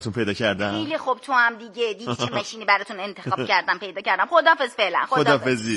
تون پیدا کردم. خیلی خوب. تو هم دیگه دیدی چه ماشینی براتون انتخاب کردم پیدا کردم. خداحافظ فعلا. خداحافظی.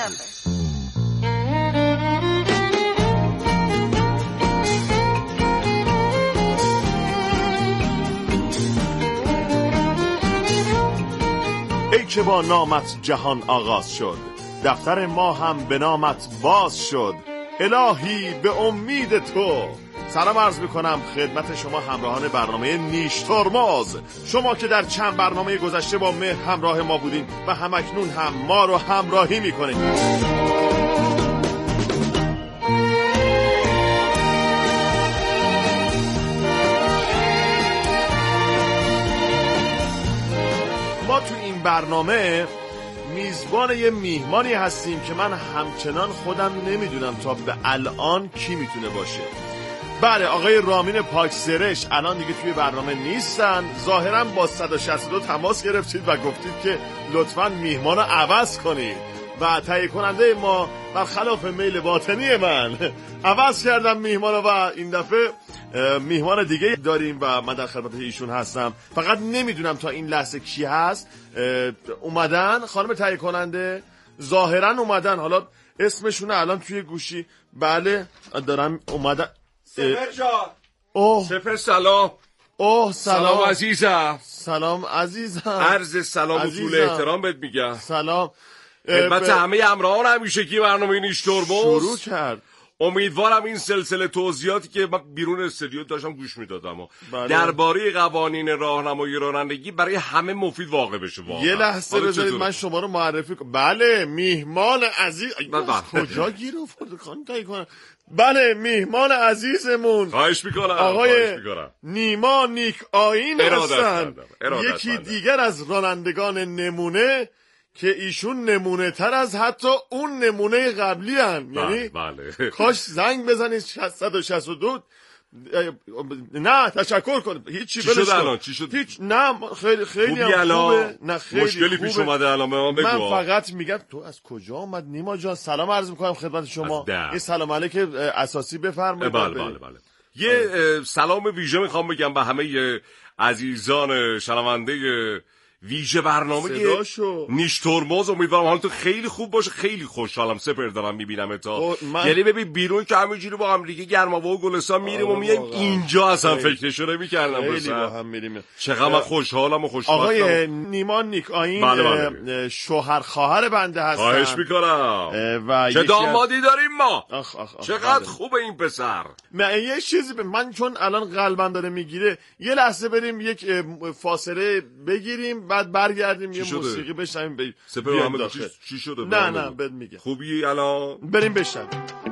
ای که با نامت جهان آغاز شد، دفتر ما هم به نامت باز شد. الهی به امید تو سلام عرض میکنم خدمت شما همراهان برنامه نیش ترمز. شما که در چند برنامه گذشته با مهر همراه ما بودین و همکنون هم ما رو همراهی میکنین. ما تو این برنامه میزبان یه میهمانی هستیم که من همچنان خودم نمیدونم تا به الان کی میتونه باشه. بله، آقای رامین پاکسرش الان دیگه توی برنامه نیستن. ظاهرا با 162 تماس گرفتید و گفتید که لطفاً میهمانو عوض کنید و تهیه کننده ما برخلاف میل باطنی من عوض کردم میهمانو و این دفعه میهمان دیگه داریم و من در خدمت ایشون هستم. فقط نمیدونم تا این لحظه کی هست. اومدن خانم تهیه کننده، ظاهرا اومدن، حالا اسمشونه الان توی گوشی. بله دارم اومدن. سپر جان. اوه سپر سلام. اوه سلام عزیزم. سلام عزیزم. عرض سلام و طول احترام بهت میگم. سلام. خدمت همه همراهان همیشگی برنامه نیش ترمز شروع کرد. امیدوارم این سلسله توضیحاتی که من بیرون استودیو داشتم گوش میدادم درباره قوانین راهنمایی رانندگی برای همه مفید واقع بشه. واقعا یه لحظه بذارید من شما رو معرفی کنم. بله میهمان عزیز. کجا گیر افتاد خانم تهیه کنم. بله میهمان عزیزمون خواهش میکنم آقای نیما نیک آیین هستن. یکی دیگر از رانندگان نمونه که ایشون نمونه تر از حتی اون نمونه قبلی هن. یعنی بله. کاش زنگ بزنید 162. نه تشکر کن. هیچی بلش کن. چی شد؟ هیچ. نه خیلی هم خوبه. نه خیلی مشکلی پیش اومده الان به من بگو. من فقط میگم تو از کجا اومد نیما جان؟ سلام عرض میکنم خدمت شما. یه سلام علیک اساسی بفرمایید. بله. یه سلام ویژه میخوام بگم به همه عزیزان شنونده ویژه برنامه نیش ترمز. امیدوارم حالتون خیلی خوب باشه. خیلی خوشحالم سپر دارم میبینم تا یعنی ببین بیرون که همینجوری با هم دیگه گرماوا و گلستان میریم و میایم اینجا اصلا فکرشو نمی‌کردم. خیلی با هم میریم. چقدر من خوشحالم و خوشبختم. آقای نیما نیک آیین شوهر خواهر بنده هستن. خواهش میکنم. چه دامادی داریم ما. چقدر خوبه این پسر. یه چیزی من چون الان قلبم داره میگیره یه لحظه بریم یک فاصله بگیریم بعد برگردیم یه موسیقی بشنویم. سپر چی شده؟ نه بد میگه. خوبی الان؟ بریم بشنویم.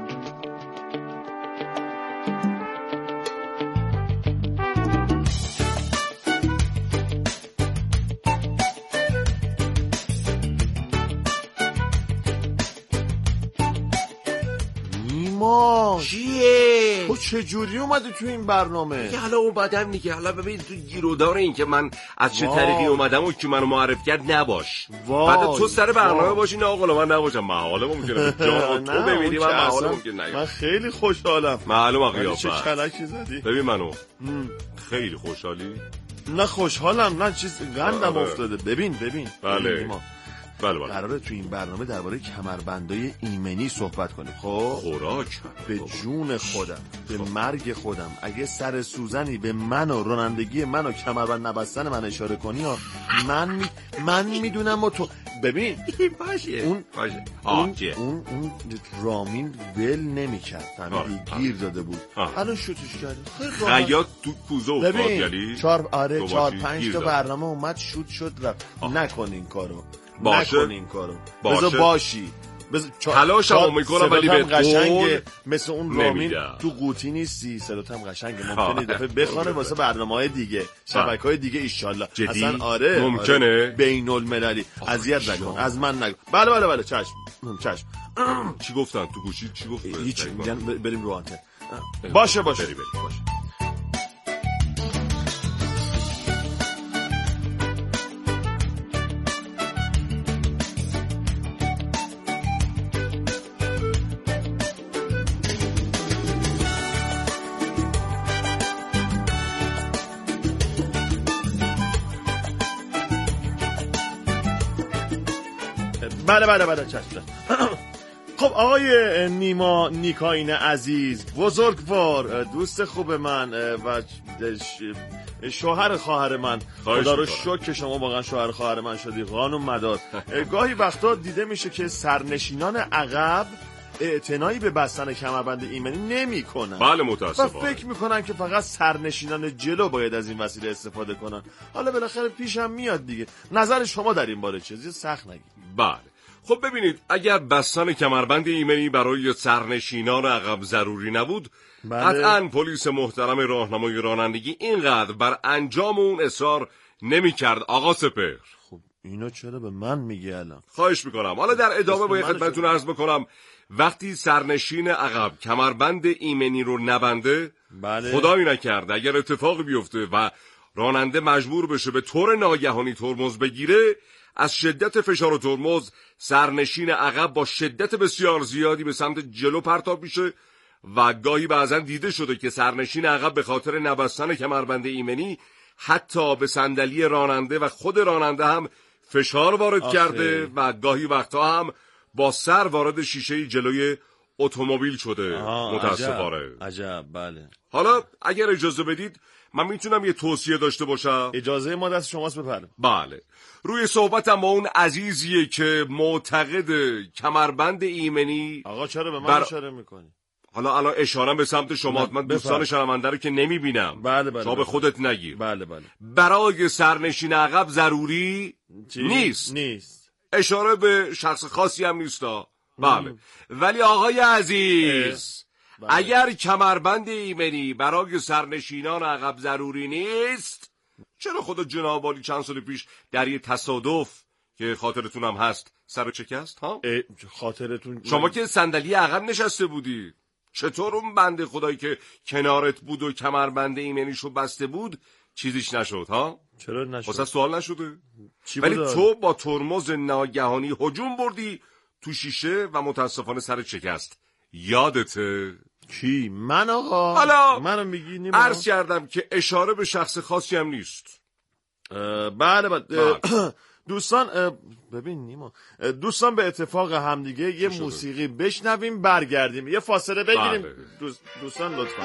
چیه؟ تو چجوری اومدی تو این برنامه؟ دیگه حالا اومدم دیگه. حالا ببین تو گیرودار این که من از چه طریقی اومدم و کی منو معرفی کرد نباش. بعد تو سر برنامه باشی نه آقا من نباشم. محاله ممکنه جان تو ببینی من محاله ممکنه نه. من خیلی خوشحالم. معلومه قیافه. چه کلکی زدی؟ ببین منو. خیلی خوشحالی؟ نه خوشحالم نه چیز قندم افتاده. ببین بله. قراره تو این برنامه درباره کمربندای ایمنی صحبت کنیم. خب خوراک به جون خودم به مرگ خودم اگه سر سوزنی به من و رانندگی من و کمربند نبستن من اشاره کنی من میدونم و تو ببین باشه اون رامین ول نمیکرد. گیر داده بود. الان شوتش کردی. خیاط تو کوزه افتاد. یعنی 4-5 تا برنامه اومد شوت شد رفت. نکن این کارو. باشه. نکن این کارو. بذار باشی. تلاشمو میکنم ولی به قشنگه مثل اون رامین تو قوطی نیستی. صدات هم قشنگه. ممکنه دفعه بخوره واسه برنامه‌های دیگه شبکه‌های دیگه ان شاءالله. اصلا ممکنه بین المللی. اذیت نکن از من نگو. بله چشم. چی گفتن تو گوشی؟ چی گفت؟ هیچ میگن بریم رو آنتن. باشه باشه. بله چشم. خب آقای نیما نیکاین عزیز، بزرگوار، دوست خوب من و شوهر خواهر من، خدا رو شکر که شما واقعا شوهر خواهر من شدی خانم مدار. گاهی وقتا دیده میشه که سرنشینان عقب اعتنایی به بستن کمربند ایمنی نمی کنن. بله متاسفم. و فکر میکنن که فقط سرنشینان جلو باید از این وسیله استفاده کنن. حالا بالاخره پیشم میاد دیگه. نظر شما در این باره چیزی سخت نگید. بله. خب ببینید، اگر بستن کمربند ایمنی برای سرنشینان عقب ضروری نبود، قطعاً پلیس محترم راهنمای رانندگی اینقدر بر انجام اون اصرار نمی‌کرد. آقا سپهر، خب اینو چرا به من میگی الان؟ خواهش میکنم. حالا در ادامه باید خدمتتون عرض بکنم وقتی سرنشین عقب کمربند ایمنی رو نبنده، خدایی نکرده اگر اتفاقی بیفته و راننده مجبور بشه به طور ناگهانی ترمز بگیره، از شدت فشار ترمز سرنشین عقب با شدت بسیار زیادی به سمت جلو پرتاب میشه و گاهی بعضا دیده شده که سرنشین عقب به خاطر نبستن کمربند ایمنی حتی به صندلی راننده و خود راننده هم فشار وارد کرده و گاهی وقتا هم با سر وارد شیشه جلوی اتومبیل شده. متاسفانه. عجب. بله. حالا اگر اجازه بدید من میتونم یه توصیه داشته باشم؟ اجازه ما دست شماست، بفرمایید. بله. روی صحبتم با اون عزیزیه که معتقد کمربند ایمنی. آقا چرا به من اشاره میکنی؟ حالا الان اشاره به سمت شما، من دوستان شنونده رو که نمیبینم. بله. شما به خودت نگیر. بله. برای سرنشین عقب ضروری نیست. اشاره به شخص خاصی هم نیستا. بله. ولی آقای عزیز، اگر کمربند ایمنی برای سرنشینان عقب ضروری نیست، چرا خود جناب عالی چند سال پیش در یه تصادف که خاطرتون هم هست سر شکست ها؟ خاطرتون شما که صندلی عقب نشسته بودی، چطور اون بنده خدایی که کنارت بود و کمربند ایمنیشو بسته بود چیزیش نشد ها؟ چرا نشد؟ واسه سوال نشده؟ ولی تو با ترمز ناگهانی هجوم بردی تو شیشه و متاسفانه سر شکست. یادته؟ کی؟ من آقا؟ حالا منو میگی نیما؟ عرض کردم که اشاره به شخص خاصی هم نیست. بله. دوستان ببین نیما، دوستان به اتفاق همدیگه یه موسیقی بشنویم برگردیم، یه فاصله بگیریم. دوستان لطفا.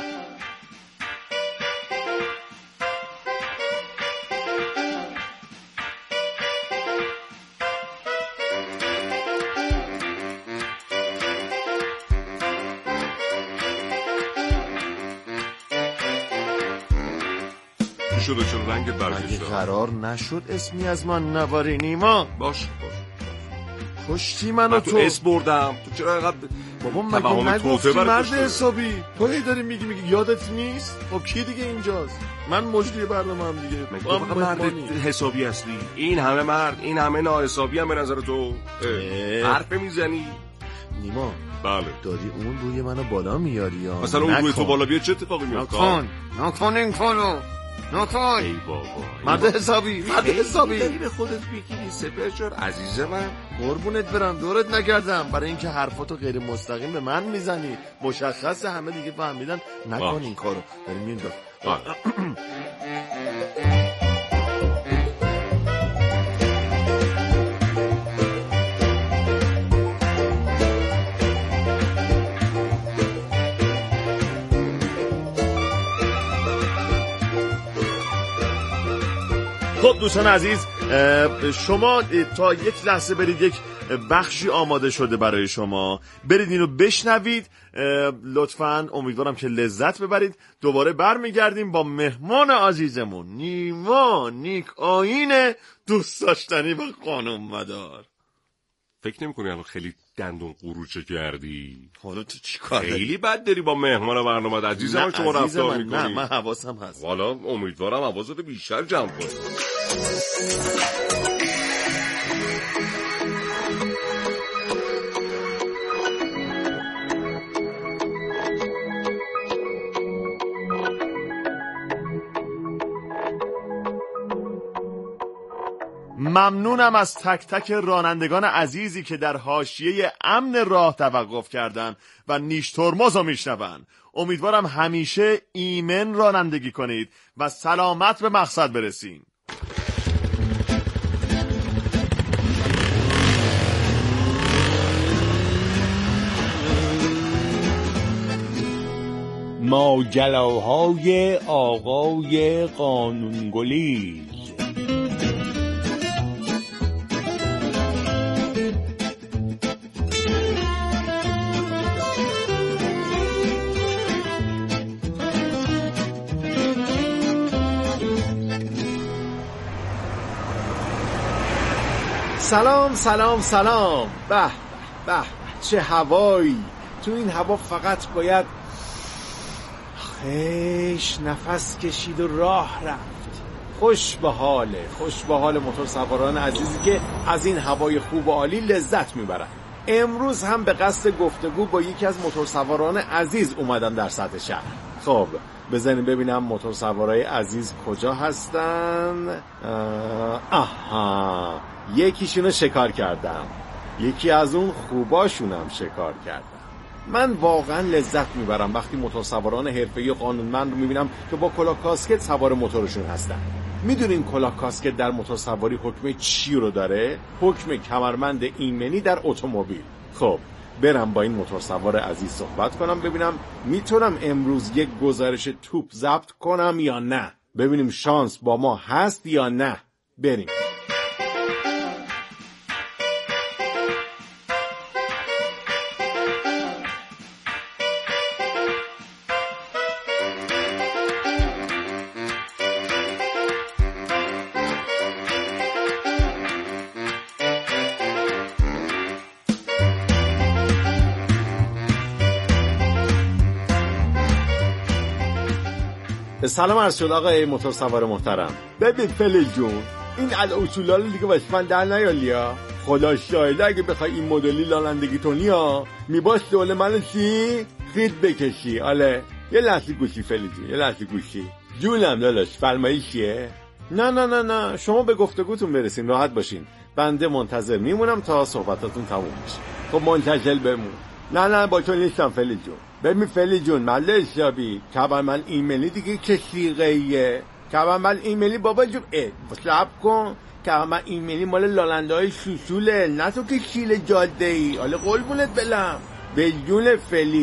شده چون رنگ برگشت قرار نشد اسمی از من نباری نیما. باش کشتی منو تو اسم بردم. تو چرا اینقدر بابا مگه نگفتی مرد حسابی؟ تو هی داری میگی یادت نیست؟ خب کی دیگه اینجاست؟ من مجری برنامه هم دیگه. تو مرد حسابی هستی؟ این همه مرد، این همه ناحسابی هم به نظر تو حرف میزنی؟ نیما بله داری اون روی منو بالا میاری یا مثلا اون روی تو بالا بیاد چه اتفاقی میفته؟ نکن این کارو نکن. ای بابا مرد حسابی داری به خودت بگیری سپهر عزیز من. قربونت برم، دورت نگردم، برای اینکه حرفاتو غیر مستقیم به من میزنی. مشخصه همه دیگه فهمیدن. نکن این کارو. داری مینداز. خب دوستان عزیز، شما تا یک لحظه برید، یک بخشی آماده شده برای شما، برید اینو بشنوید لطفاً. امیدوارم که لذت ببرید. دوباره برمیگردیم با مهمان عزیزمون نیما نیکاین دوست داشتنی و خانم مدار. فکر نمی‌کنی الان خیلی دندون قروچه کردی؟ حالا تو چیکار داری؟ خیلی بد داری با مهمان برنامه عزیزم شما رفتار می‌کنی. نه من حواسم هست. والا امیدوارم حواست بیشتر جمع کنی. ممنونم از تک تک رانندگان عزیزی که در حاشیه امن راه توقف کردن و نیش ترمز رو میشنون. امیدوارم همیشه ایمن رانندگی کنید و سلامت به مقصد برسین. ماجراهای آقای قانونگلیز. سلام سلام سلام. به به چه هوایی. تو این هوا فقط باید خیش نفس کشید و راه رفت. خوش به حال موتور سواران عزیزی که از این هوای خوب و عالی لذت میبرن. امروز هم به قصد گفتگو با یکی از موتور سواران عزیز اومدم در سطح شهر. خب بزنیم ببینم موتور سوارای عزیز کجا هستن. آها، یکیشونو شکار کردم، یکی از اون خوباشونم شکار کردم. من واقعا لذت میبرم وقتی موتورسواران حرفه‌ای قانونمند رو میبینم که با کلاه کاسکت سوار موتورشون هستن. میدونین کلاه کاسکت در موتورسواری حکم چی رو داره؟ حکم کمربند ایمنی در اتومبیل. خب برم با این موتورسوار عزیز صحبت کنم ببینم میتونم امروز یک گزارش توپ ضبط کنم یا نه. ببینیم شانس با ما هست یا نه. بریم. سلام عرض شد آقای موتور سوار محترم. ببین فلی جون، این الاصولال دیگه واسه من در نیالیا. خدا شاهده اگه بخوای این مدلی رانندگی کنی میباش دول منو چی خید بکشی. آله یه لحظه گوشی فلی جون، یه لحظه گوشی. جونم داداش، فرمایشیه؟ نه شما به گفتگوتون برسین، راحت باشین. بنده منتظر میمونم تا صحبتاتون تموم بشه. خب منتظر بمون. نه با تو نیستم فلی جون. ببین فلی جون، مله حسابی کمربند ایمنی دیگه چه سیغه‌ایه؟ کمربند ایمنی بابا جون صبر کن. کمربند ایمنی مال لالنده‌های سوسوله، نه تو که شیل جاده‌ای. حالا قربونت بلم به جون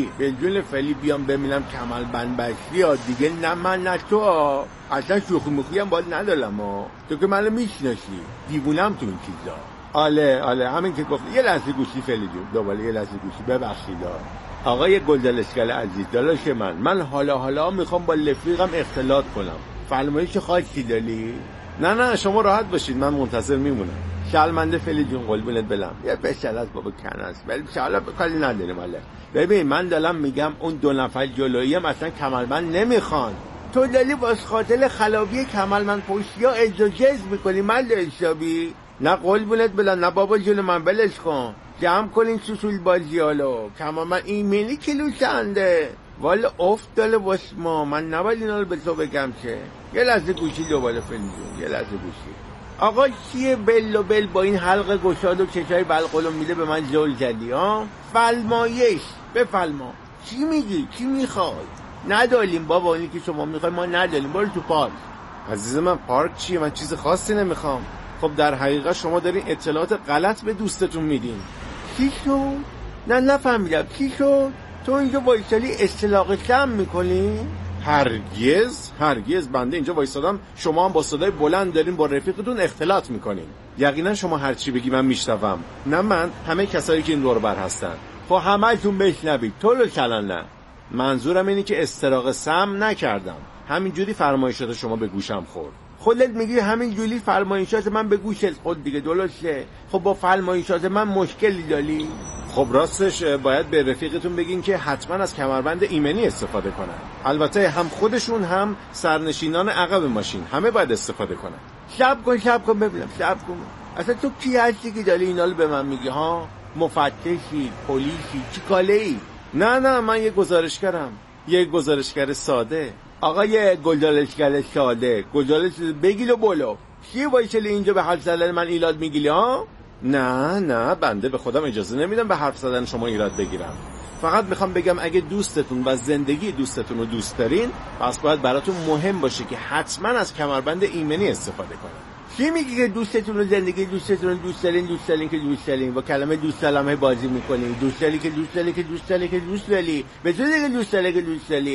فلی بیام ببینم کمربند بستی ها دیگه. نه من نه تو اصلا شوخی موخی هم باید ندارم تو که منو میشناسی، دیوونم تو این چیزا. آله همین که گفت. یه لحظه گوشی فلی جون، دوباره یه لحظه گوشی. ببخشید آقای گلدلشکل عزیز، داداش من حالا میخوام با رفیقم اختلاط کنم. فرمایش خاصی داری؟ نه شما راحت باشید، من منتظر میمونم. شرمنده فلی جون، قلبونت بلم. یه بسل از بابا کناس ولی حالا کاری نداریم. حالا ببین من دارم میگم اون دو نفر جلویی هم اصلا کمربند نمیخوان. تو داری واسه خاطر خلابی کمربند پشتی ها اجازه میکنی مله حسابی؟ نه قلبونت بلم، نه بابا جلو من بلش کن. جمع کنین سوسول بازی حالا. کمربند ایمنی کیلو چنده؟ والا افت داره واسه ما. من نباید اینا رو به تو بگم که. یه لحظه گوشی دوباره فلی جون، یه لحظه گوشی. آقا چیه بل با این حلق گشاد و چشای بلقلم میده به من زل زدی ها؟ فلمایش بفلما. چی میگی؟ چی میخوای؟ نداریم بابا، اینی که شما میخوای ما نداریم. برو تو پارک. عزیز من پارک چیه؟ من چیز خاصی نمیخوام. خب در حقیقت شما دارین اطلاعات غلط به دوستتون میدین. چی شد؟ نه نفهمیدم چی شد؟ تو اینجا وایسالی اصلاق کم میکنی؟ هرگز بنده اینجا وایسادم، شما هم با صدای بلند دارین با رفیقتون اختلاط میکنین. یقینا شما هر چی بگی من میشنوم. نه من، همه کسایی که این دور بر هستن. خب همه‌تون بشنوید. تو رو کلان نه. منظورم اینه که استراق سم نکردم، همینجوری فرمایشات شما به گوشم خورد. خودت میگی همینجوری فرمایشات من به گوشت خود دیگه، درسته؟ خب با فرمایشات من مشکلی داری؟ خب راستش باید به رفیقتون بگین که حتما از کمربند ایمنی استفاده کنن. البته هم خودشون هم سرنشینان عقب ماشین، همه باید استفاده کنن. شب کن ببینم. اصلا تو کی هستی که داری اینا رو به من میگی ها؟ مفتشی، پلیسی، چی کاله‌ای؟ نه من یه گزارشگر ساده. آقای گزارشگر ساده، گزارش بگیل و بولو. چی وایسلی اینجا به حرف زدن من ایراد میگیری ها؟ نه بنده به خودم اجازه نمیدم به حرف زدن شما ایراد بگیرم. فقط میخوام بگم اگه دوستتون و زندگی دوستتون رو دوست دارین، پس باید براتون مهم باشه که حتما از کمربند ایمنی استفاده کنین. چی میگی که دوستتون رو زندگی دوستتون رو دوست دارین؟ با کلمه دوست دارم بازی میکنین. دوست داری به تو دیگه دوست داری.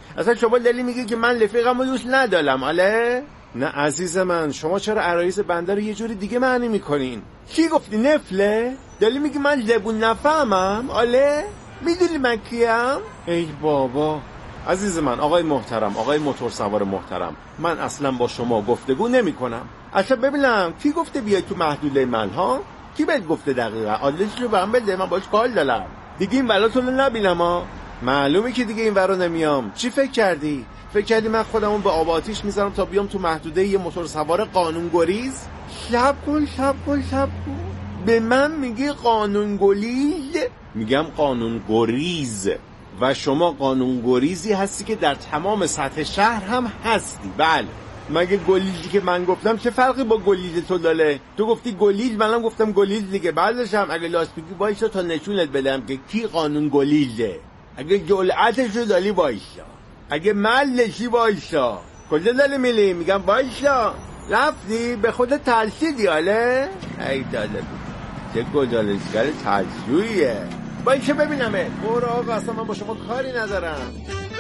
اصلا شما دلی میگی که من رفیقمو دوست ندارم آله؟ نه عزیز من، شما چرا عرایز بنده رو یه جوری دیگه معنی میکنین؟ چی گفتی نفله؟ دلی میگی من زبون نفهمم آله؟ میدونی من کیم؟ ای بابا. عزیز من، آقای محترم، آقای موتور سوار محترم، من اصلا با شما گفتگو نمی کنم. اصلا ببینم کی گفته بیای تو محدوده من ها؟ کی بهت گفته دقیقا؟ آدرسش رو برام بده، من باش کار دارم. دیگه این بلاتون رو نبینم ها. معلومه که دیگه این ورا نمیام. چی فکر کردی؟ فکر کردی من خودمو به آب آتیش میذارم تا بیام تو محدوده یه موتور سوار قانون گریز؟ شب کن. به من میگی قانون گریز؟ میگم قانون گریز. و شما قانون گریزی هستی که در تمام سطح شهر هم هستی. بله. مگه گلیزی که من گفتم چه فرقی با گلیز تو داره؟ تو گفتی گلیز، منم گفتم گلیز دیگه. بعدش هم اگه لاستیکی وایسا تا نشونت بدم که کی قانون گلیزه. اگه جلعتش رو داری وایسا، اگه ملشی وایسا. کجا داری میلی؟ میگم وایسا. رفتی به خودت ترسیدی آله؟ ای داده چه گزارشگر ترسویه. وایسا ببینمه. برو آقا، اصلا من با شما کاری ندارم.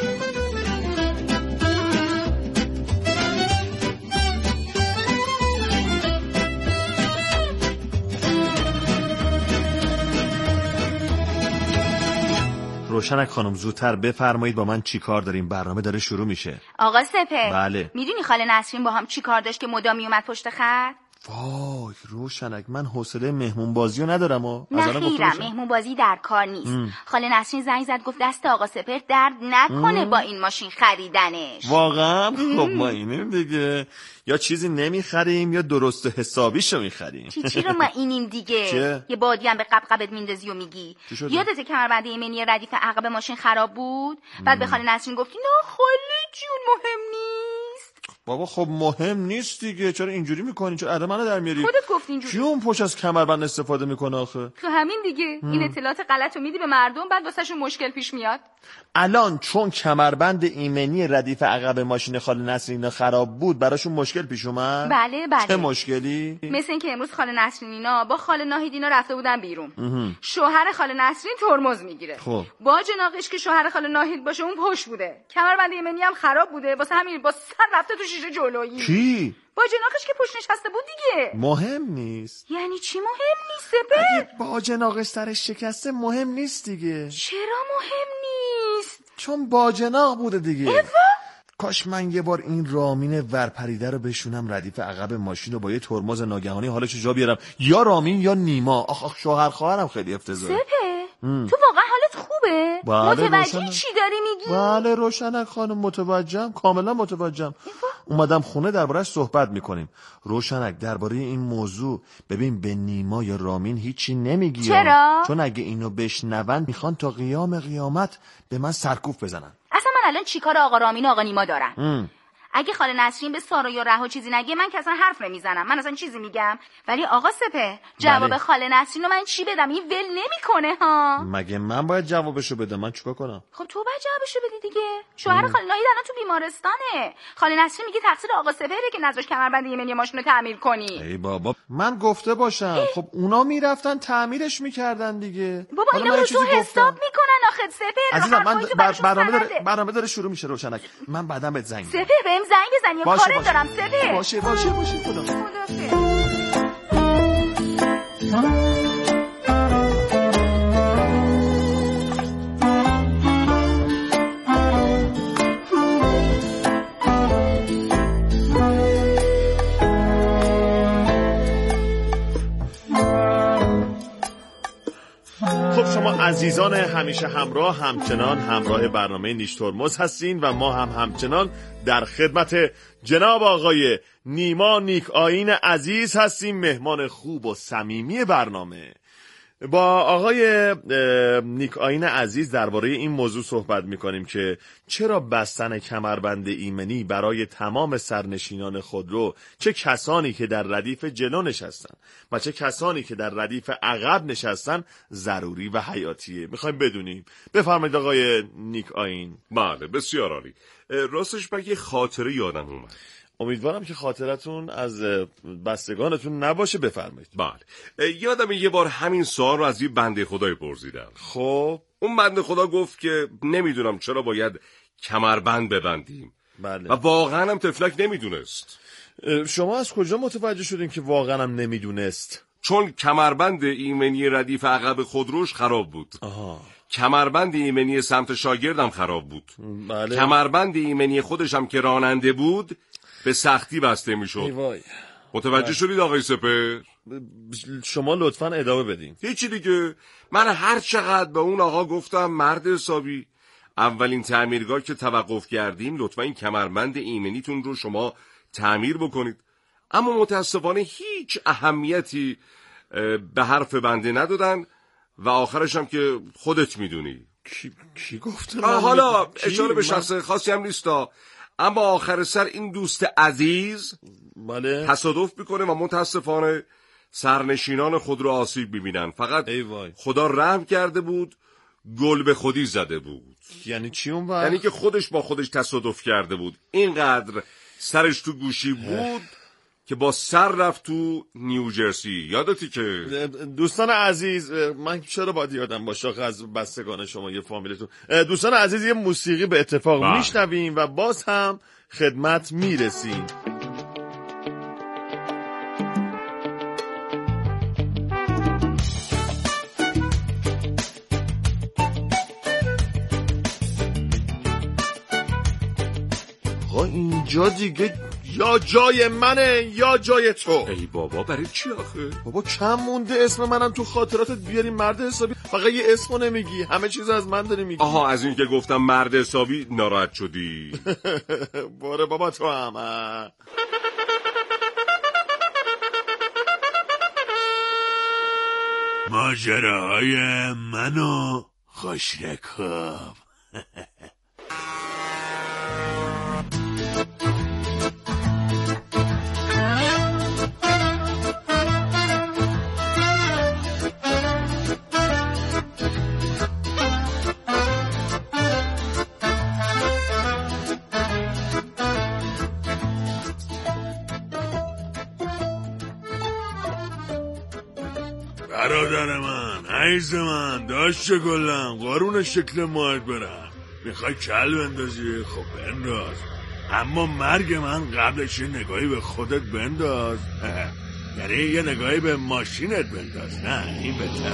روشنک خانم زودتر بفرمایید با من چی کار داریم؟ برنامه داره شروع میشه. آقا سپه. بله. میدونی خاله نسرین با هم چی کار داشت که مدام میومد پشت خط؟ وای روشنک، من حوصله مهمون بازی رو ندارم و نه خیرم، مهمون بازی در کار نیست. خاله نسرین زنگ زد گفت دست آقا سپر درد نکنه با این ماشین خریدنش. واقعا؟ خب ما اینیم دیگه، یا چیزی نمیخریم یا درست حسابیشو میخریم. چی رو ما اینیم دیگه؟ چه؟ یه بادی هم به قبقبت میندازی و میگی. یادت کمربند ایمنی ردیف عقب ماشین خراب بود؟ بعد به خاله نسرین گفتی نه خاله جون مهم نیست. بابا خب مهم نیست دیگه، چرا اینجوری میکنی؟ چرا ادا منو در میاری؟ خودت گفتی اینجوری. کیون پشت از کمربند استفاده میکنه آخه؟ تو همین دیگه. این اطلاعات غلط رو میدی به مردم، بعد واسهشون مشکل پیش میاد. الان چون کمربند ایمنی ردیف عقب ماشین خاله نسرین خراب بود براشون مشکل پیش اومد؟ بله. چه مشکلی؟ مثل اینکه امروز خاله نسرین اینا با خاله ناهید اینا رفته بودن بیرون. شوهر خاله نسرین ترمز میگیره. خب با جناقش که شوهر خاله ناهید باشه اون پشت بوده. کمربند ایمنی هم خراب بوده، واسه همین با سر رفته تو شیشه جلویی. کی؟ با جناقش که پشت نشسته بود دیگه. مهم نیست. یعنی چی مهم نیست سپه؟ اگه با جناقش سرش شکسته مهم نیست دیگه. چرا مهم نیست؟ چون با جناق بوده دیگه. کاش من یه بار این رامین ورپریده رو بشونم ردیف عقب ماشین رو با یه ترمز ناگهانی حالش جا بیارم. یا رامین یا نیما. آخ شوهر خواهرم خیلی افتضاحه. سپه تو واقعا حالت خوبه؟ بله متوجه چی داری میگی؟ بله روشنک خانم متوجهم، کاملا متوجهم. اومدم خونه درباره‌اش صحبت میکنیم. روشنک درباره این موضوع ببین به نیما یا رامین هیچی نمیگی. چرا؟ چون اگه اینو بشنون میخوان تا قیام قیامت به من سرکوف بزنن. اصلا من الان چیکار آقا رامین و آقا نیما دارن؟ اگه خاله نسرین به سارا یا رها چیزی نگه من که اصلا حرف نمیزنم، من اصلا چیزی میگم. ولی آقا سپه جواب خاله نسرین رو من چی بدم؟ این ول نمیکنه ها. مگه من باید جوابشو بدم؟ من چیکار کنم؟ خب تو باید جوابشو بدی دیگه. شوهر خاله ناهید الان تو بیمارستانه. خاله نسرین میگه تقصیر آقا سپهره که نذاش کمربند ایمنی ماشین رو تعمیر کنی. ای بابا من گفته باشم. خب اونا میرفتن تعمیرش میکردن دیگه. بابا اینا رو تو حساب میکنن آخه سپه. عزیزم من برنامه داره شروع میشه روشنک. من بعداً بهت زنگ میزنم. سپه بهم زنگ بزنی. کارت دارم سپه. باشه خدا. خب شما عزیزان همیشه همچنان همراه برنامه نیش ترمز هستین و ما هم همچنان در خدمت جناب آقای نیما نیک آیین عزیز هستیم، مهمان خوب و صمیمی برنامه. با آقای نیک آیین عزیز درباره این موضوع صحبت میکنیم که چرا بستن کمربند ایمنی برای تمام سرنشینان خودرو، چه کسانی که در ردیف جلو نشستن و چه کسانی که در ردیف عقب نشستن، ضروری و حیاتیه. میخوایم بدونیم. بفرمایید آقای نیک آیین. بله بسیار عالی. راستش یه خاطره یادم اومد. امیدوارم که خاطرتون از بستگانتون نباشه. بفرمایید. بله یادم یه بار همین سوال رو از یه بنده خدای پرسیدم. خب اون بنده خدا گفت که نمیدونم چرا باید کمربند ببندیم. بله. و واقعا هم تفلک نمیدونست. شما از کجا متوجه شدین که واقعا هم نمیدونست؟ چون کمربند ایمنی ردیف عقب خودروش خراب بود. کمربند ایمنی سمت شاگردم خراب بود. بله. کمربند ایمنی خودشم که راننده بود به سختی بسته میشد. متوجه شدید آقای سپر؟ شما لطفاً ادامه بدین. هیچی دیگه، من هر چقدر به اون آقا گفتم مرد حسابی، اولین تعمیرگاه که توقف کردیم لطفاً این کمربند ایمنیتون رو شما تعمیر بکنید. اما متاسفانه هیچ اهمیتی به حرف بنده ندادن و آخرش هم که خودت میدونی. کی گفته؟ حالا اشاره به شخص خاصی هم نیستا، اما آخر سر این دوست عزیز بله تصادف میکنه و متاسفانه سرنشینان خود رو آسیب میبینن. فقط خدا رحم کرده بود، گل به خودی زده بود. یعنی چی اون وقت؟ یعنی که خودش با خودش تصادف کرده بود، اینقدر سرش تو گوشی بود که با سر رفت تو نیوجرسی. یادتی که دوستان عزیز، من چرا باید یادم باشه از بستگان شما یه فامیلتون. دوستان عزیز، یه موسیقی به اتفاق میشنویم و باز هم خدمت میرسیم. اینجا دیگه یا جای منه یا جای تو. ای بابا برای چی آخه؟ بابا کم مونده اسم منم تو خاطراتت بیاری مرد حسابی، فقط یه اسمو نمیگی، همه چیز از من داری میگی. آها، از این که گفتم مرد حسابی ناراحت شدی؟ باره بابا تو هم. ماجراهای من و خوشرکاب. برادر من، عزیز من، داشت گلم، قارون شکل ماهت برم. میخوای کل بندازی؟ خب بنداز، اما مرگ من قبلش یه نگاهی به خودت بنداز. یعنی یه نگاهی به ماشینت بنداز. نه این بهتر،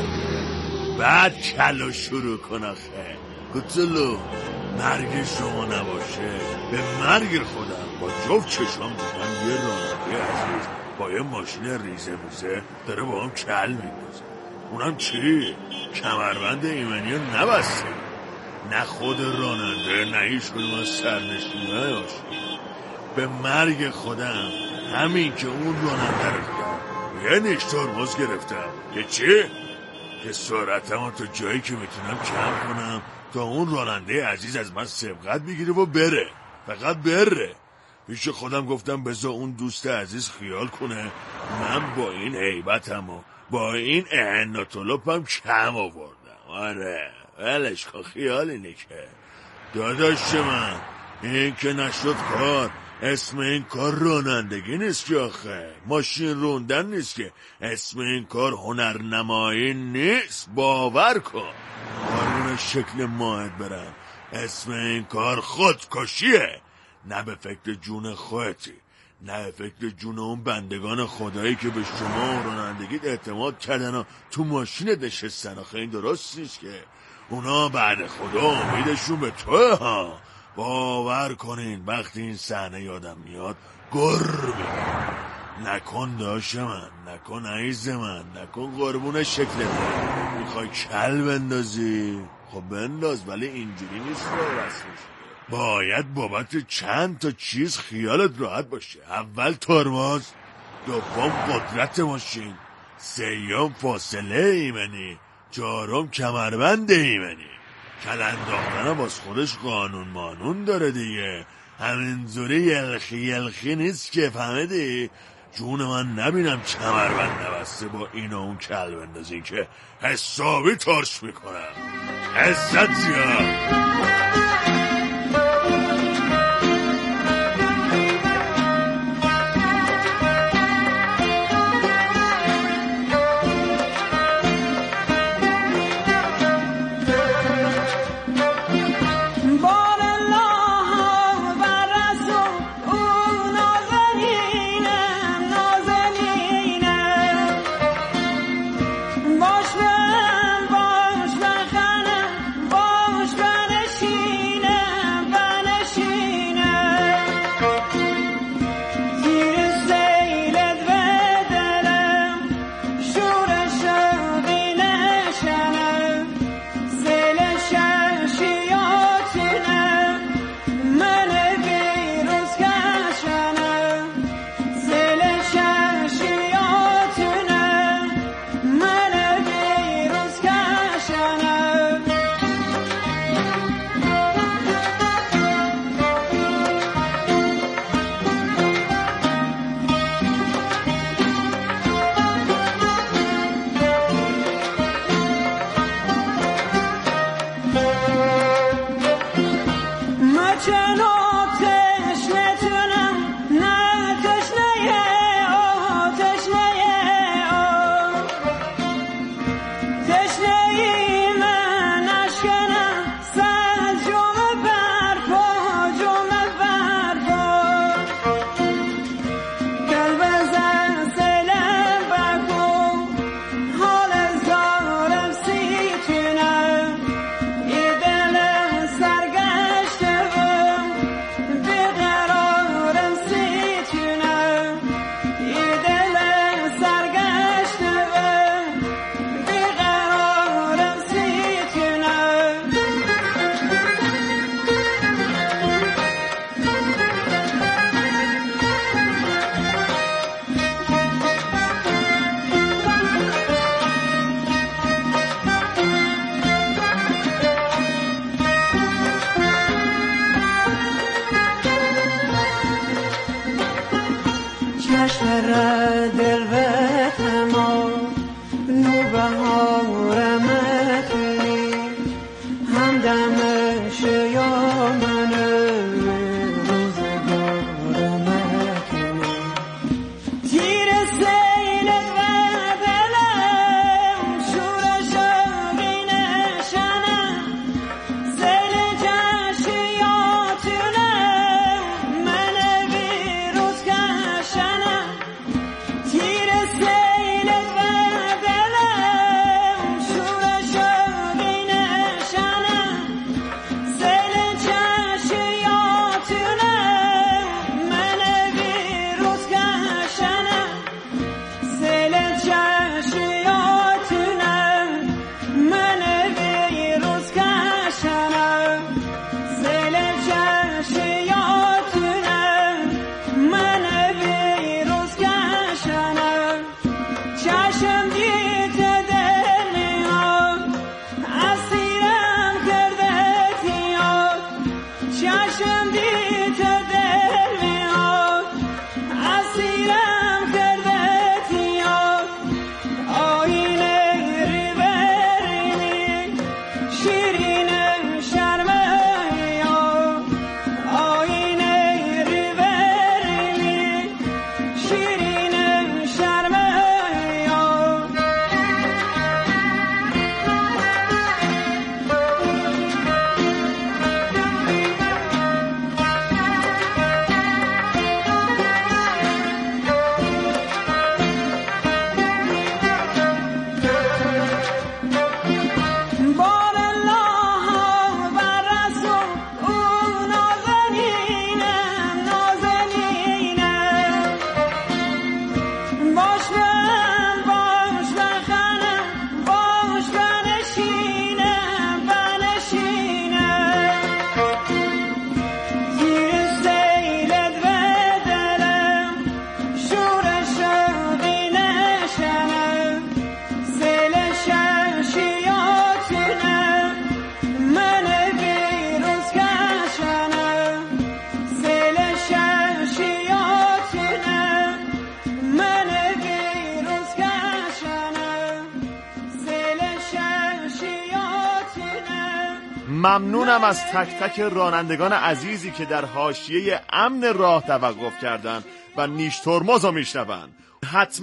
بعد کلو شروع کن. آخه کتلو، مرگ شما نباشه به مرگ خودم با جفت چشم دیدم یه راننده عزیز با یه ماشین ریزه میزه داره با هم کل میندازه. اونم چی؟ کمربند ایمنی رو نبسته. نه خود راننده نه هیچ کدوم از سرنشینای ماشین. به مرگ خودم همین که اون راننده رو دیدم یه نیش ترمز گرفتم. که چی؟ که سرعتمو تا جایی که میتونم کم کنم تا اون راننده عزیز از من سبقت بگیره و بره، فقط بره. پیش خودم گفتم بذار اون دوست عزیز خیال کنه من با این هیبتم و با این اعناتولوپم کم آوردم. آره ولش کن، خیال اینه که داداش من این که نشد کار. اسم این کار رانندگی نیست که آخه، ماشین روندن نیست که. اسم این کار هنرنمایی نیست، باور کن. قارون شکل ماهت برم، اسم این کار خودکشیه. نه به فکر جون خودتی، نه به فکر جون اون بندگان خدایی که به شما و رانندگیت اعتماد کردن و تو ماشینت نشستن. آخه این درست نیست که. اونا بعد خدا امیدشون به توه ها. باور کنین وقتی این صحنه یادم میاد گر میگم. نکن داشت من، نکن عیز من، نکن قربون شکل من. میخوای کل بندازی؟ خب بنداز، ولی اینجوری نیست رو رسمش. باید بابت چند تا چیز خیالت راحت باشه. اول ترمز، دوم قدرت ماشین، سوم فاصله ایمنی، چهارم کمربند ایمنی. کل انداختن باز خودش قانون مانون داره دیگه. همینجوری یلخی نیست که، فهمیدی؟ جون من نبینم کمربند نبسته با این و اون کل بندازی که حسابی ترش میکنم. عزت زیاد. بار الله دل به تمام نوبهار مکنی همدمش یا من روزگار مکنی تیر سیل و دلم شورش آقی نشنم سیل جشیاتونه من ویروز کشنم تیر سیل و دلم شورش آقی نشنم سیل جشیاتونه من ویروز کشنم سیل جشیاتونه من ویروز کشنم سیل جشیاتونه من ویروز کشنم چشم دید دل میاد اسیرم کرده تیاد چشم دید دل میاد اسیرم کرده تیاد آینه ریبرینی شیرین شرمه یاد آینه ریبرینی شیرین شرمه یاد بار الله بر رسول او نازنینم نازنینم باش بن باش بخنم باش بنشینم بنشینم زیر سیلت و دلم شور شوقی نشنم سیل شمشیاتونم من ویروز کشنم سیل شمشیاتونم من ویروز کشنم سیل شمشیاتونم. ممنونم از تک تک رانندگان عزیزی که در حاشیه امن راه توقف کردن و نیش ترمز رو میشنون. حتما